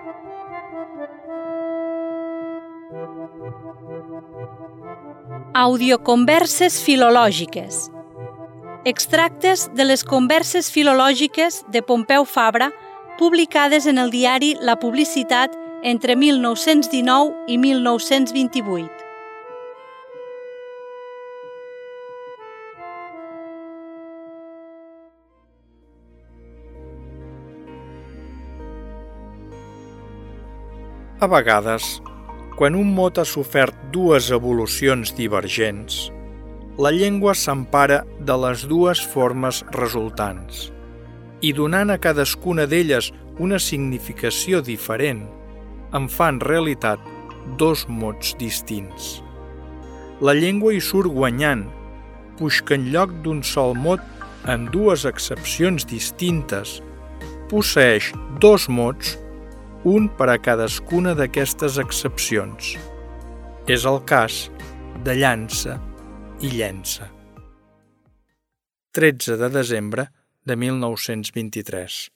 Audioconverses filològiques. Extractes de les converses filològiques de Pompeu Fabra publicades en el diari La Publicitat entre 1919 i 1928. A vegades, quan un mot ha sofert dues evolucions divergents, la llengua s'empara de les dues formes resultants i donant a cadascuna d'elles una significació diferent, en fa en realitat dos mots distints. La llengua hi surt guanyant, puix que en lloc d'un sol mot en dues accepcions distintes, posseeix dos mots, un per a cadascuna d'aquestes accepcions. És el cas de llança i llença. 13 de desembre de 1923.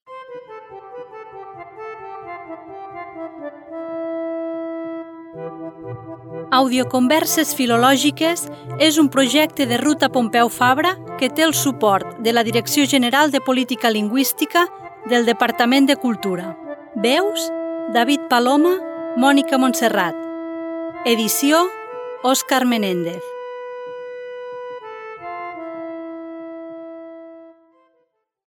Audioconverses filològiques és un projecte de Ruta Pompeu Fabra que té el suport de la Direcció General de Política Lingüística del Departament de Cultura. Veus: David Paloma, Mònica Montserrat. Edició: Òscar Menéndez.